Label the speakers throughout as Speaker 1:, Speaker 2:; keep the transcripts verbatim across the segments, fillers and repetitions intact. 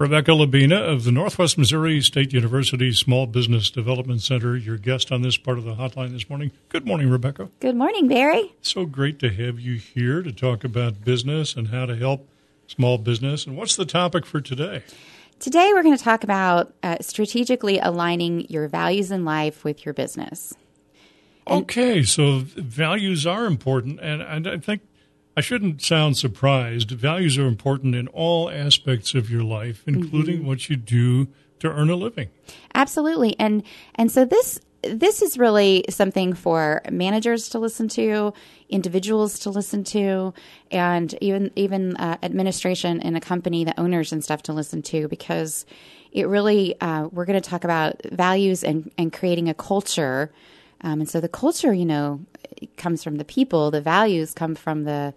Speaker 1: Rebecca Labina of the Northwest Missouri State University Small Business Development Center, your guest on this part of the hotline this morning. Good morning, Rebecca.
Speaker 2: Good morning, Barry.
Speaker 1: So great to have you here to talk about business and how to help small business. And what's the topic for today?
Speaker 2: Today we're going to talk about uh, strategically aligning your values in life with your business. And
Speaker 1: okay, so values are important, and, and I think I shouldn't sound surprised. Values are important in all aspects of your life, including mm-hmm. what you do to earn a living.
Speaker 2: Absolutely. And and so this this is really something for managers to listen to, individuals to listen to, and even even uh, administration in a company, the owners and stuff to listen to, because it really, uh, we're going to talk about values and, and creating a culture. Um, and so the culture, you know, comes from the people. The values come from the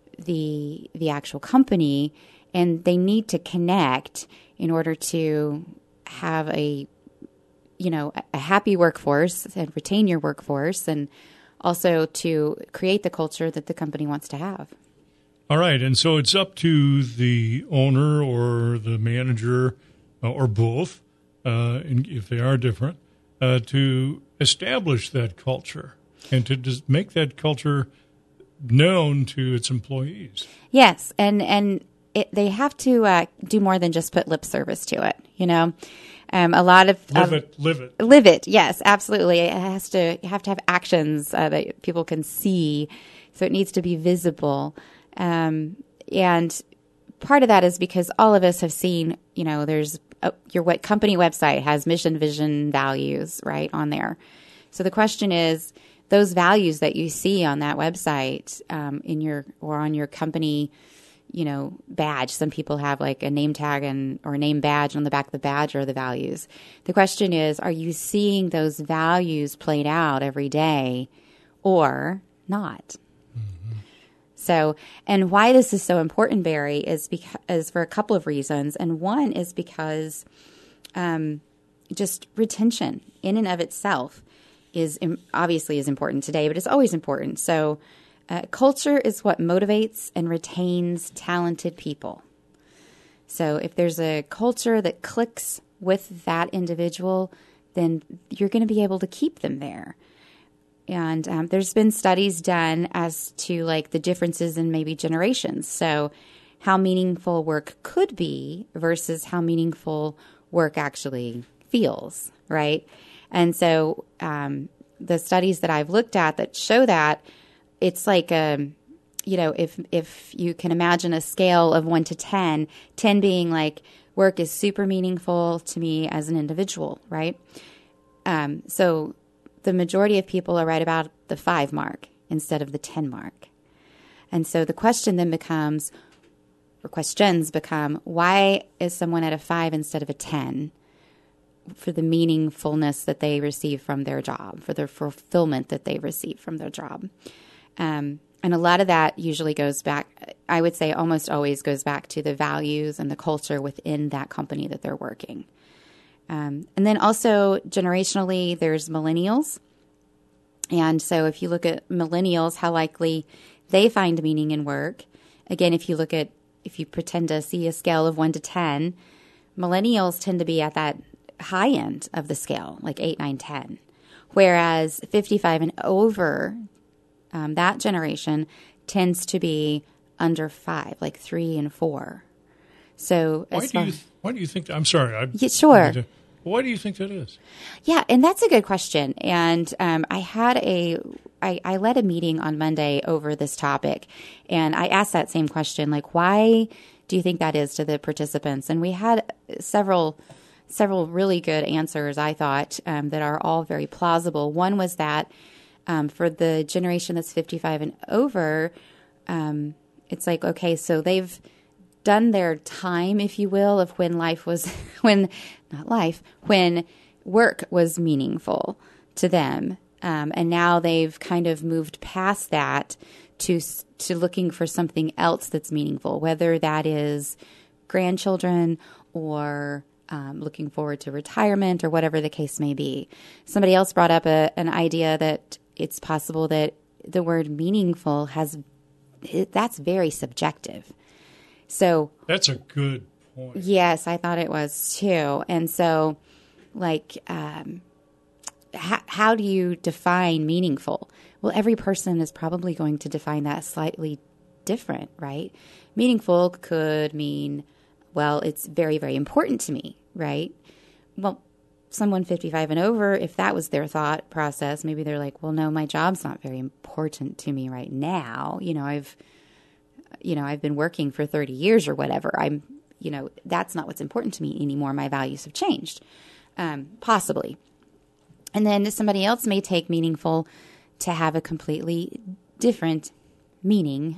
Speaker 2: the the actual company, and they need to connect in order to have a you know a happy workforce and retain your workforce, and also to create the culture that the company wants to have.
Speaker 1: All right, and so it's up to the owner or the manager uh, or both, uh, if they are different, uh, to establish that culture and to just make that culture known to its employees.
Speaker 2: Yes, and and it, they have to uh, do more than just put lip service to it. You know, um, a lot of
Speaker 1: live
Speaker 2: um,
Speaker 1: it, live it,
Speaker 2: live it. Yes, absolutely. It has to. You have to have actions uh, that people can see, so it needs to be visible. Um, and part of that is because all of us have seen. You know, there's a, your what company website has mission, vision, values right on there. So the question is, those values that you see on that website, um, in your or on your company, you know, badge. Some people have like a name tag and or a name badge, and on the back of the badge are the values. The question is, are you seeing those values played out every day or not? Mm-hmm. So, and why this is so important, Barry, is because for a couple of reasons. And one is because um, just retention in and of itself is obviously is important today, but it's always important. So uh, culture is what motivates and retains talented people. So if there's a culture that clicks with that individual, then you're going to be able to keep them there. And um, there's been studies done as to like the differences in maybe generations. So how meaningful work could be versus how meaningful work actually feels, right? And so um, the studies that I've looked at that show that it's like, a, you know, if if you can imagine a scale of one to ten, ten being like work is super meaningful to me as an individual, right? Um, so the majority of people are right about the five mark instead of the ten mark. And so the question then becomes, or questions become, why is someone at a five instead of a ten? For the meaningfulness that they receive from their job, for the fulfillment that they receive from their job. Um, and a lot of that usually goes back, I would say almost always goes back to the values and the culture within that company that they're working. Um, and then also generationally, there's millennials. And so if you look at millennials, how likely they find meaning in work. Again, if you look at, if you pretend to see a scale of one to ten, millennials tend to be at that high end of the scale, like eight, nine, ten. Whereas fifty-five and over, um, that generation tends to be under five, like three and four. So
Speaker 1: why
Speaker 2: as
Speaker 1: do
Speaker 2: far,
Speaker 1: you why do you think? I'm sorry. I,
Speaker 2: yeah, sure.
Speaker 1: I to, why do you think that is?
Speaker 2: Yeah, and that's a good question. And um, I had a I, I led a meeting on Monday over this topic, and I asked that same question, like, why do you think that is to the participants? And we had several. Several really good answers, I thought, um, that are all very plausible. One was that um, for the generation that's fifty-five and over, um, it's like, okay, so they've done their time, if you will, of when life was, when, not life, when work was meaningful to them. Um, and now they've kind of moved past that to to looking for something else that's meaningful, whether that is grandchildren or Um, looking forward to retirement or whatever the case may be. Somebody else brought up a, an idea that it's possible that the word meaningful has, it, that's very subjective. So
Speaker 1: that's a good point.
Speaker 2: Yes, I thought it was too. And so, like, um, h- how do you define meaningful? Well, every person is probably going to define that slightly different, right? Meaningful could mean, well, it's very, very important to me, right? Well, someone fifty-five and over, if that was their thought process, maybe they're like, well, no, my job's not very important to me right now. You know, I've, you know, I've been working for thirty years or whatever. I'm, you know, that's not what's important to me anymore. My values have changed, um, possibly. And then somebody else may take meaningful to have a completely different meaning.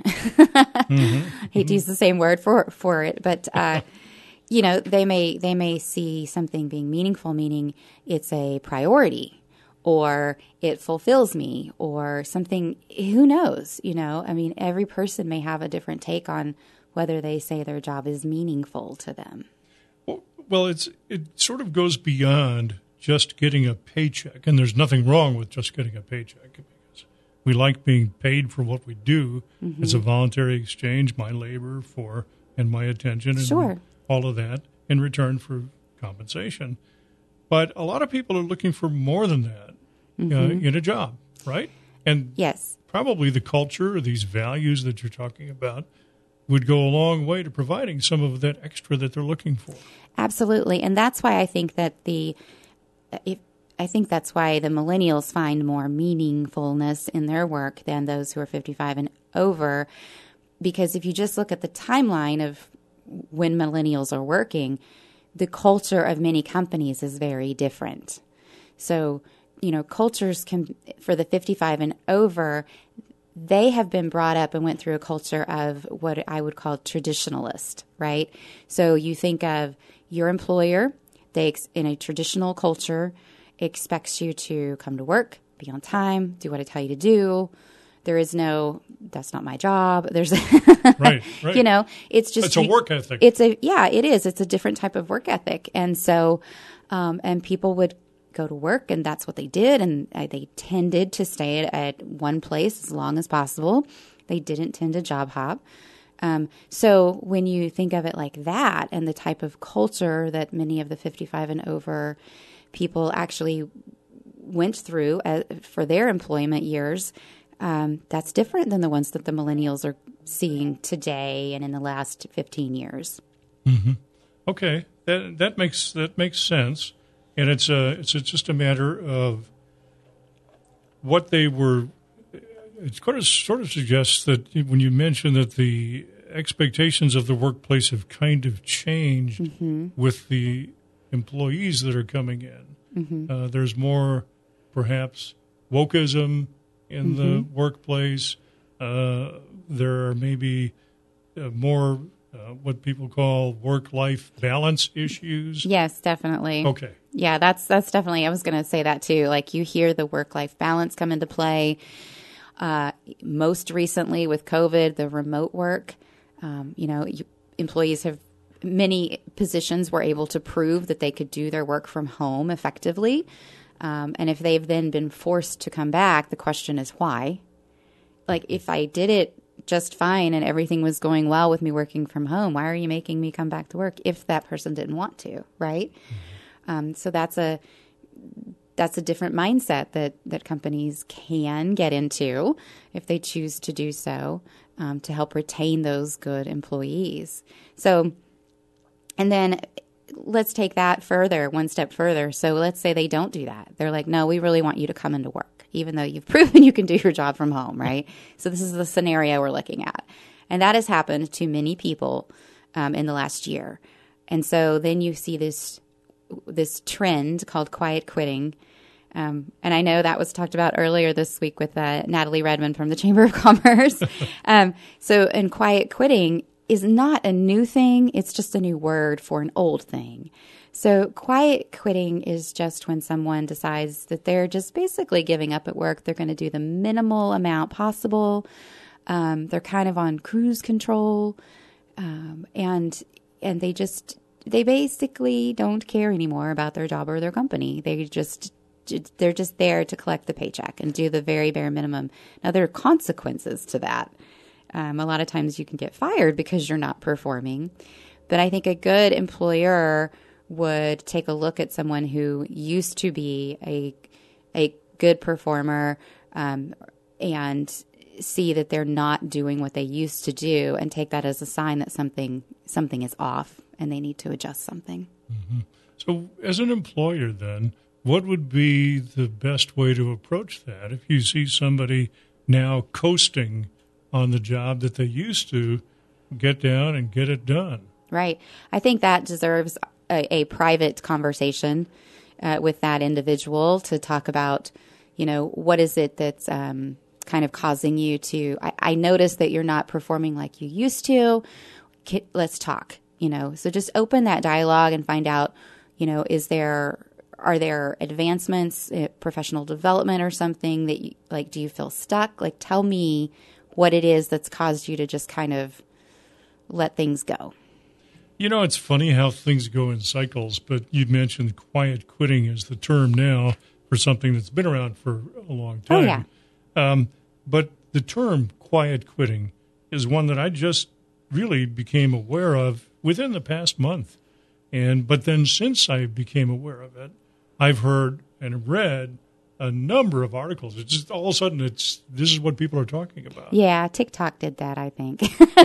Speaker 2: mm-hmm. Hate to use the same word for, for it, but, uh, you know, they may, they may see something being meaningful, meaning it's a priority or it fulfills me or something, who knows, you know, I mean, every person may have a different take on whether they say their job is meaningful to them.
Speaker 1: Well, well it's, it sort of goes beyond just getting a paycheck, and there's nothing wrong with just getting a paycheck because we like being paid for what we do. Mm-hmm. It's a voluntary exchange, my labor for, and my attention and
Speaker 2: sure.
Speaker 1: all of that in return for compensation. But a lot of people are looking for more than that mm-hmm. uh, in a job, right? And
Speaker 2: yes,
Speaker 1: probably the culture or these values that you're talking about would go a long way to providing some of that extra that they're looking for.
Speaker 2: Absolutely. And that's why I think that the, if, I think that's why the millennials find more meaningfulness in their work than those who are fifty-five and over. Because if you just look at the timeline of when millennials are working, the culture of many companies is very different. So, you know, cultures can, for the fifty-five and over, they have been brought up and went through a culture of what I would call traditionalist, right? So you think of your employer, they, in a traditional culture, expects you to come to work, be on time, do what I tell you to do. There is no, that's not my job. There's,
Speaker 1: right, right.
Speaker 2: You know, it's just.
Speaker 1: It's a work ethic.
Speaker 2: It's a, yeah, it is. It's a different type of work ethic. And so, um, and people would go to work and that's what they did. And uh, they tended to stay at, at one place as long as possible. They didn't tend to job hop. Um, so when you think of it like that and the type of culture that many of the fifty-five and over people actually went through uh, for their employment years, um, that's different than the ones that the millennials are seeing today and in the last fifteen years.
Speaker 1: Mm-hmm. Okay, that that makes that makes sense, and it's a it's a, just a matter of what they were. It sort of sort of suggests that when you mention that the expectations of the workplace have kind of changed mm-hmm. with the employees that are coming in. Mm-hmm. Uh, there's more, perhaps, wokeism in mm-hmm. the workplace. Uh, there are maybe uh, more uh, what people call work-life balance issues.
Speaker 2: Yes, definitely.
Speaker 1: Okay.
Speaker 2: Yeah, that's that's definitely, I was going to say that too. Like you hear the work-life balance come into play. Uh, most recently with COVID, the remote work, um, you know, you, employees have, many positions were able to prove that they could do their work from home effectively. Um, and if they've then been forced to come back, the question is why? Like if I did it just fine and everything was going well with me working from home, why are you making me come back to work if that person didn't want to, right? Mm-hmm. Um, so that's a that's a different mindset that, that companies can get into if they choose to do so um, to help retain those good employees. So, and then let's take that further, one step further. So let's say they don't do that. They're like, no, we really want you to come into work, even though you've proven you can do your job from home, right? So this is the scenario we're looking at. And that has happened to many people um, in the last year. And so then you see this this trend called quiet quitting. Um, and I know that was talked about earlier this week with uh, Natalie Redmond from the Chamber of Commerce. um, so, and quiet quitting is not a new thing. It's just a new word for an old thing. So quiet quitting is just when someone decides that they're just basically giving up at work. They're going to do the minimal amount possible. Um, they're kind of on cruise control. Um, and, and they just, they basically don't care anymore about their job or their company. They just, they're just there to collect the paycheck and do the very bare minimum. Now, there are consequences to that. Um, a lot of times you can get fired because you're not performing. But I think a good employer would take a look at someone who used to be a a good performer um, and see that they're not doing what they used to do, and take that as a sign that something something is off and they need to adjust something.
Speaker 1: Mm-hmm. So as an employer then, what would be the best way to approach that if you see somebody now coasting on the job that they used to get down and get it done?
Speaker 2: Right. I think that deserves a, a private conversation uh, with that individual to talk about, you know, what is it that's um, kind of causing you to, I, I notice that you're not performing like you used to. Let's talk, you know. So just open that dialogue and find out, you know, is there, are there advancements, uh, professional development or something that you, like, do you feel stuck? Like, tell me what it is that's caused you to just kind of let things go.
Speaker 1: You know, it's funny how things go in cycles, but you mentioned quiet quitting as the term now for something that's been around for a long time.
Speaker 2: Oh, yeah.
Speaker 1: Um, but the term quiet quitting is one that I just really became aware of within the past month. And but then since I became aware of it, I've heard and read a number of articles. It's just all of a sudden, it's this is what people are talking about.
Speaker 2: Yeah, TikTok did that, I think.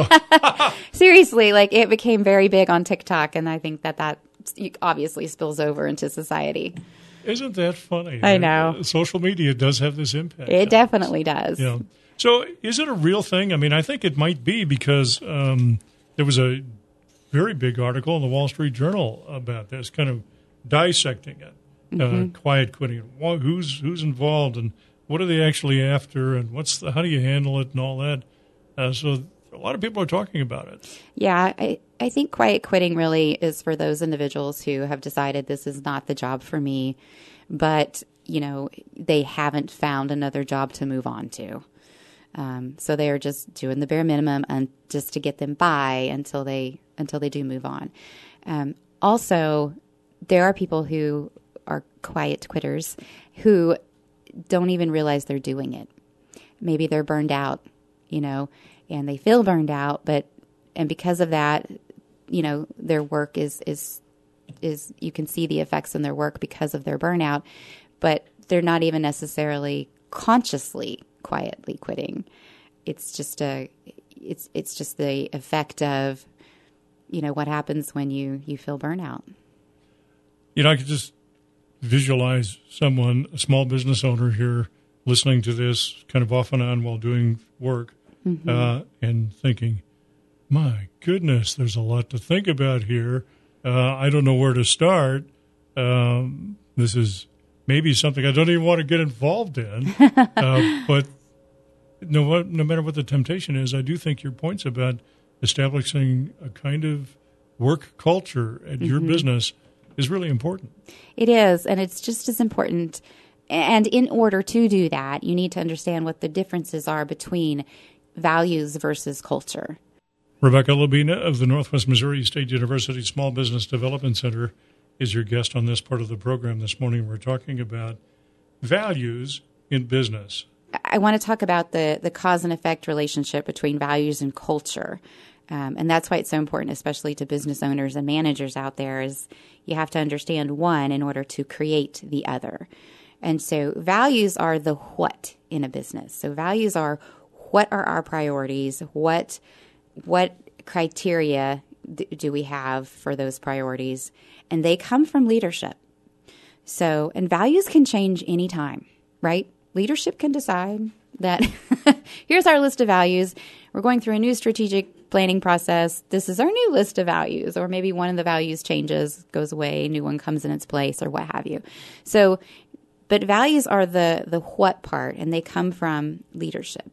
Speaker 2: Seriously, like it became very big on TikTok, and I think that that obviously spills over into society.
Speaker 1: Isn't that funny?
Speaker 2: I know.
Speaker 1: Uh, social media does have this impact.
Speaker 2: It definitely does.
Speaker 1: Yeah. So is it a real thing? I mean, I think it might be because um, there was a very big article in the Wall Street Journal about this, kind of dissecting it. Mm-hmm. Uh, quiet quitting. Who's who's involved, and what are they actually after, and what's the, how do you handle it, and all that. Uh, so a lot of people are talking about it.
Speaker 2: Yeah, I I think quiet quitting really is for those individuals who have decided this is not the job for me, but you know they haven't found another job to move on to. Um, so they're just doing the bare minimum and just to get them by until they until they do move on. Um, also, there are people who are quiet quitters who don't even realize they're doing it. Maybe they're burned out, you know, and they feel burned out, but and because of that, you know, their work is is is you can see the effects in their work because of their burnout, but they're not even necessarily consciously quietly quitting. It's just a it's it's just the effect of, you know, what happens when you you feel burnout.
Speaker 1: You know, I could just visualize someone, a small business owner here, listening to this kind of off and on while doing work, mm-hmm. uh, and thinking, my goodness, there's a lot to think about here. Uh, I don't know where to start. Um, this is maybe something I don't even want to get involved in. uh, but no, no matter what the temptation is, I do think your points about establishing a kind of work culture at mm-hmm. your business is really important.
Speaker 2: It is, and it's just as important. And in order to do that, you need to understand what the differences are between values versus culture.
Speaker 1: Rebecca Lubina of the Northwest Missouri State University Small Business Development Center is your guest on this part of the program this morning. We're talking about values in business.
Speaker 2: I want to talk about the, the cause and effect relationship between values and culture. Um, and that's why it's so important, especially to business owners and managers out there, is you have to understand one in order to create the other. And so values are the what in a business. So values are what are our priorities, what what criteria do we have for those priorities, and they come from leadership. So, and values can change anytime, right? Leadership can decide that here's our list of values. We're going through a new strategic planning process. This is our new list of values, or maybe one of the values changes, goes away, a new one comes in its place, or what have you. So, but values are the the what part, and they come from leadership.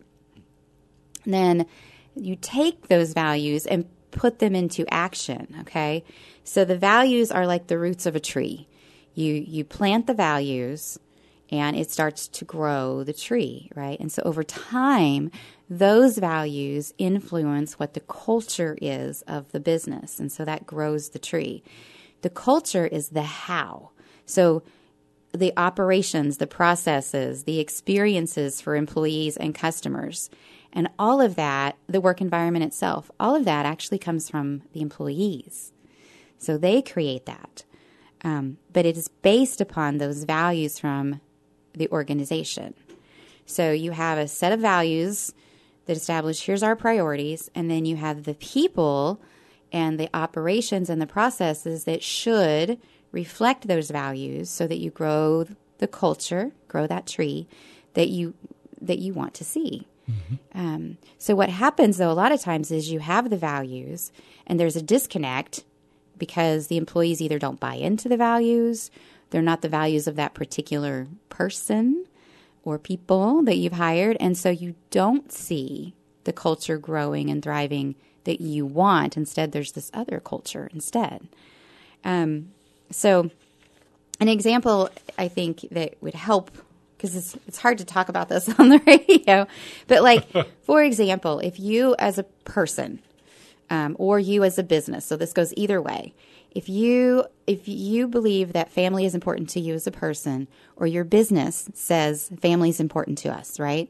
Speaker 2: And then you take those values and put them into action, okay? So the values are like the roots of a tree. You you plant the values, and it starts to grow the tree, right? And so over time, those values influence what the culture is of the business, and so that grows the tree. The culture is the how. So the operations, the processes, the experiences for employees and customers. And all of that, the work environment itself, all of that actually comes from the employees. So they create that. Um, but it is based upon those values from the organization. So you have a set of values that establish here's our priorities, and then you have the people and the operations and the processes that should reflect those values so that you grow the culture, grow that tree that you that you want to see. Mm-hmm. Um, so what happens, though, a lot of times is you have the values and there's a disconnect because the employees either don't buy into the values, they're not the values of that particular person or people that you've hired, and so you don't see the culture growing and thriving that you want. Instead, there's this other culture instead. Um, so an example, I think, that would help, because it's, it's hard to talk about this on the radio, but like, for example, if you as a person um, or you as a business, so this goes either way, if you if you believe that family is important to you as a person, or your business says family is important to us, right,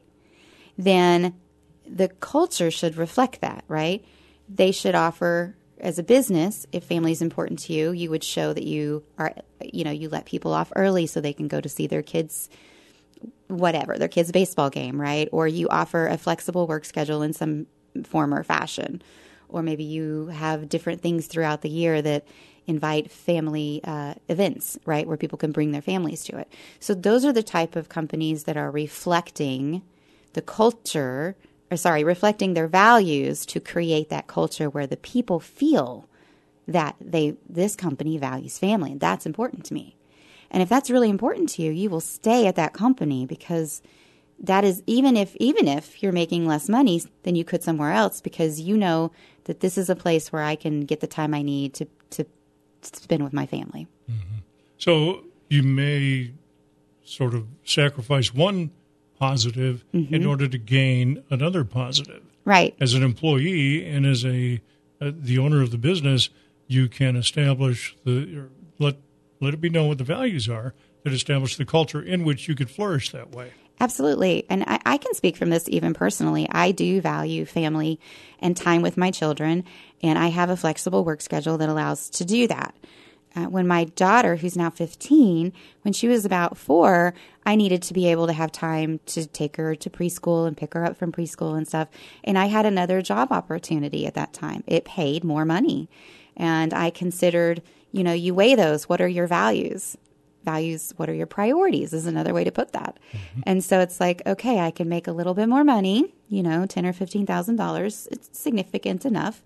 Speaker 2: then the culture should reflect that, right? They should offer, as a business, if family is important to you, you would show that you are, you know, you let people off early so they can go to see their kids, whatever, their kids' baseball game, right? Or you offer a flexible work schedule in some form or fashion. Or maybe you have different things throughout the year that invite family uh, events, right, where people can bring their families to it. So those are the type of companies that are reflecting the culture, or sorry, reflecting their values to create that culture where the people feel that they this company values family. And that's important to me. And if that's really important to you, you will stay at that company, because that is, even if even if you're making less money than you could somewhere else, because you know that this is a place where I can get the time I need to, to spend with my family.
Speaker 1: Mm-hmm. So you may sort of sacrifice one positive mm-hmm. in order to gain another positive.
Speaker 2: Right.
Speaker 1: As an employee and as a uh, the owner of the business, you can establish the or let let it be known what the values are that establish the culture in which you could flourish that way.
Speaker 2: Absolutely. And I, I can speak from this even personally. I do value family and time with my children, and I have a flexible work schedule that allows to do that. Uh, when my daughter, who's now fifteen, when she was about four, I needed to be able to have time to take her to preschool and pick her up from preschool and stuff. And I had another job opportunity at that time. It paid more money. And I considered, you know, you weigh those. What are your values? Values, what are your priorities is another way to put that. Mm-hmm. And so it's like, okay, I can make a little bit more money, you know, ten or fifteen thousand dollars. It's significant enough.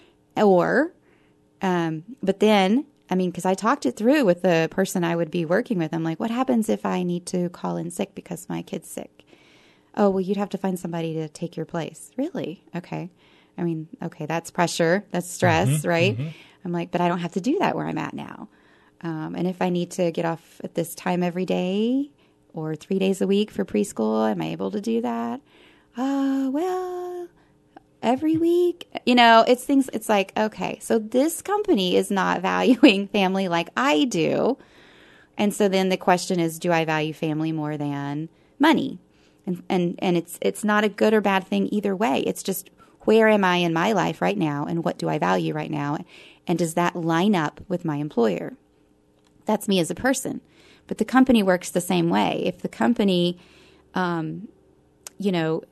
Speaker 2: Or, um, but then, I mean, because I talked it through with the person I would be working with. I'm like, what happens if I need to call in sick because my kid's sick? Oh, well, you'd have to find somebody to take your place. Really? Okay. I mean, okay, that's pressure. That's stress, mm-hmm, right? Mm-hmm. I'm like, but I don't have to do that where I'm at now. Um, and if I need to get off at this time every day or three days a week for preschool, am I able to do that? Uh, well, every week, you know, it's things, it's like, okay, so this company is not valuing family like I do. And so then the question is, do I value family more than money? And, and, and it's, it's not a good or bad thing either way. It's just, where am I in my life right now? And what do I value right now? And does that line up with my employer? That's me as a person. But the company works the same way. If the company, um, you know,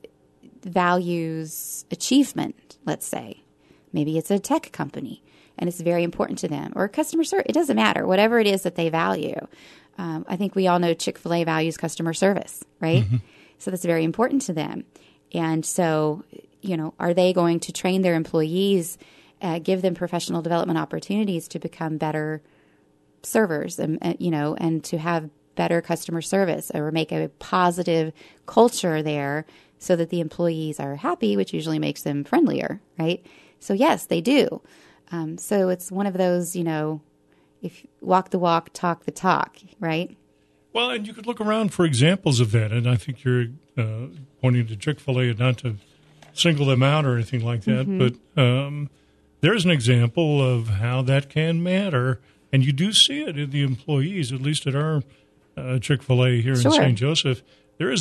Speaker 2: values achievement, let's say, maybe it's a tech company and it's very important to them, or customer service, it doesn't matter, whatever it is that they value. Um, I think we all know Chick-fil-A values customer service, right? Mm-hmm. So that's very important to them. And so, you know, are they going to train their employees, uh, give them professional development opportunities to become better servers, and, and you know, and to have better customer service, or make a positive culture there so that the employees are happy, which usually makes them friendlier, right? So yes, they do. Um, so it's one of those, you know, if walk the walk, talk the talk, right?
Speaker 1: Well, and you could look around for examples of that, and I think you're uh, pointing to Chick-fil-A, and not to single them out or anything like that, mm-hmm. but um, there's an example of how that can matter. And you do see it in the employees, at least at our uh, Chick-fil-A here
Speaker 2: sure.
Speaker 1: in Saint Joseph. There is that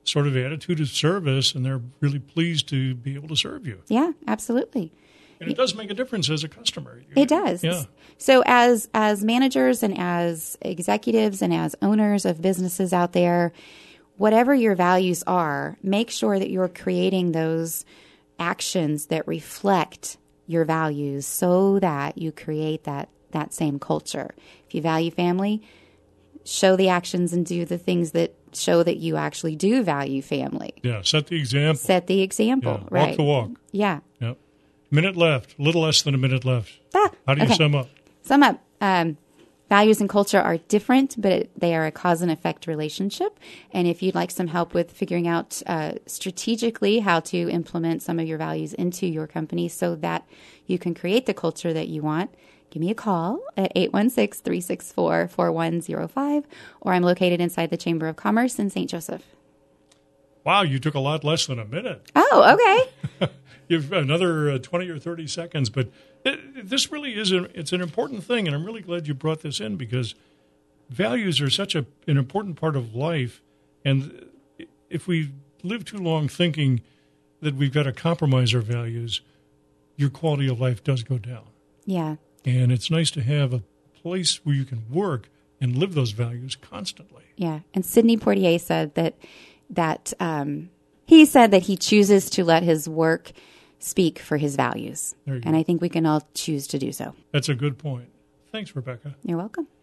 Speaker 1: sort of attitude of service, and they're really pleased to be able to serve you.
Speaker 2: Yeah, absolutely.
Speaker 1: And it does make a difference as a customer.
Speaker 2: It does.
Speaker 1: Yeah.
Speaker 2: So as as managers and as executives and as owners of businesses out there, whatever your values are, make sure that you're creating those actions that reflect your values so that you create that, that same culture. If you value family, show the actions and do the things that show that you actually do value family.
Speaker 1: Yeah, set the example.
Speaker 2: Set the example,
Speaker 1: Yeah,
Speaker 2: right.
Speaker 1: Walk the walk.
Speaker 2: Yeah.
Speaker 1: Yep. Minute left, a little less than a minute left.
Speaker 2: Ah,
Speaker 1: How do you
Speaker 2: okay.
Speaker 1: sum up?
Speaker 2: Sum up. Um, values and culture are different, but it, they are a cause and effect relationship. And if you'd like some help with figuring out uh, strategically how to implement some of your values into your company so that you can create the culture that you want, give me a call at eight one six, three six four, four one zero five, or I'm located inside the Chamber of Commerce in Saint Joseph.
Speaker 1: Wow, you took a lot less than a minute.
Speaker 2: Oh, okay.
Speaker 1: You've another uh, twenty or thirty seconds, but it, this really is a, it's an important thing, and I'm really glad you brought this in because values are such a, an important part of life, and if we live too long thinking that we've got to compromise our values, your quality of life does go down.
Speaker 2: Yeah.
Speaker 1: And it's nice to have a place where you can work and live those values constantly.
Speaker 2: Yeah. And Sidney Poitier said that that um, he said that he chooses to let his work speak for his values.
Speaker 1: There you
Speaker 2: And
Speaker 1: go.
Speaker 2: I think we can all choose to do so.
Speaker 1: That's a good point. Thanks, Rebecca.
Speaker 2: You're welcome.